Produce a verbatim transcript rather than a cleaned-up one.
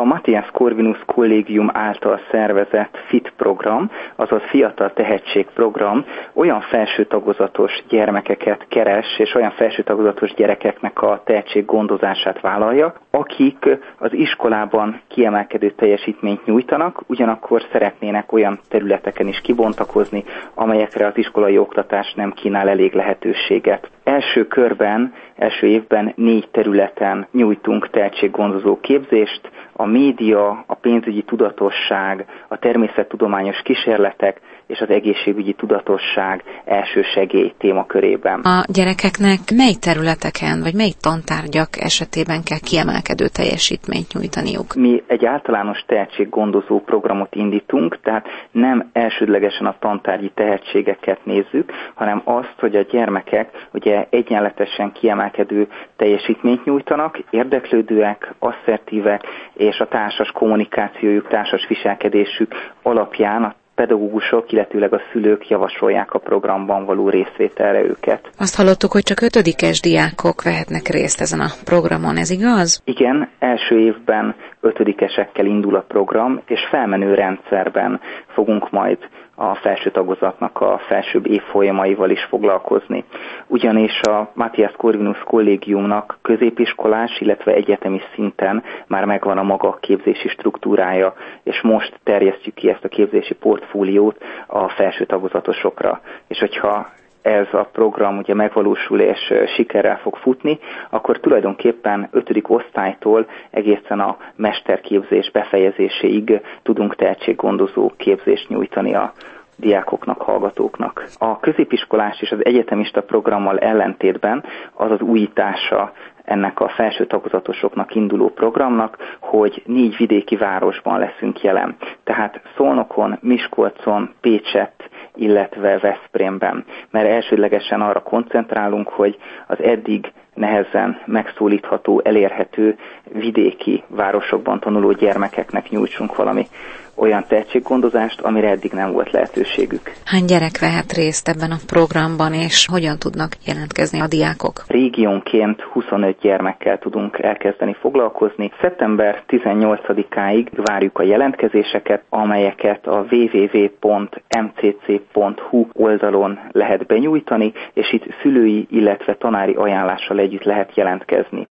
A Matthias Corvinus Kollégium által szervezett FIT program, azaz Fiatal Tehetség program olyan felső tagozatos gyermekeket keres, és olyan felső tagozatos gyerekeknek a tehetség gondozását vállalja, akik az iskolában kiemelkedő teljesítményt nyújtanak, ugyanakkor szeretnének olyan területeken is kibontakozni, amelyekre az iskolai oktatás nem kínál elég lehetőséget. Első körben, első évben négy területen nyújtunk tehetséggondozó képzést: a média, a pénzügyi tudatosság, a természettudományos kísérletek és az egészségügyi tudatosság elsősegély témakörében. A gyerekeknek mely területeken, vagy mely tantárgyak esetében kell kiemelkedő teljesítményt nyújtaniuk? Mi egy általános tehetséggondozó programot indítunk, tehát nem elsődlegesen a tantárgyi tehetségeket nézzük, hanem azt, hogy a gyermekek ugye egyenletesen kiemelkedő teljesítményt nyújtanak, érdeklődőek, asszertívek, és a társas kommunikációjuk, társas viselkedésük alapján a pedagógusok, illetőleg a szülők javasolják a programban való részvételre őket. Azt hallottuk, hogy csak ötödikes diákok vehetnek részt ezen a programon, ez igaz? Igen, első évben ötödikesekkel indul a program, és felmenő rendszerben fogunk majd a felső tagozatnak a felsőbb évfolyamaival is foglalkozni. Ugyanis a Matthias Corvinus Kollégiumnak középiskolás, illetve egyetemi szinten már megvan a maga képzési struktúrája, és most terjesztjük ki ezt a képzési portfóliót a felső tagozatosokra. És hogyha ez a program ugye megvalósul és sikerrel fog futni, akkor tulajdonképpen ötödik osztálytól egészen a mesterképzés befejezéséig tudunk tehetséggondozó képzést nyújtani a diákoknak, hallgatóknak. A középiskolás és az egyetemista programmal ellentétben az az újítása ennek a felső tagozatosoknak induló programnak, hogy négy vidéki városban leszünk jelen. Tehát Szolnokon, Miskolcon, Pécsett, illetve Veszprémben. Mert elsődlegesen arra koncentrálunk, hogy az eddig nehezen megszólítható, elérhető vidéki városokban tanuló gyermekeknek nyújtsunk valami olyan tehetséggondozást, amire eddig nem volt lehetőségük. Hány gyerek vehet részt ebben a programban, és hogyan tudnak jelentkezni a diákok? Régiónként huszonöt gyermekkel tudunk elkezdeni foglalkozni. szeptember tizennyolcadikáig várjuk a jelentkezéseket, amelyeket a double-u double-u double-u pont m c c pont h u oldalon lehet benyújtani, és itt szülői, illetve tanári ajánlással együtt lehet jelentkezni.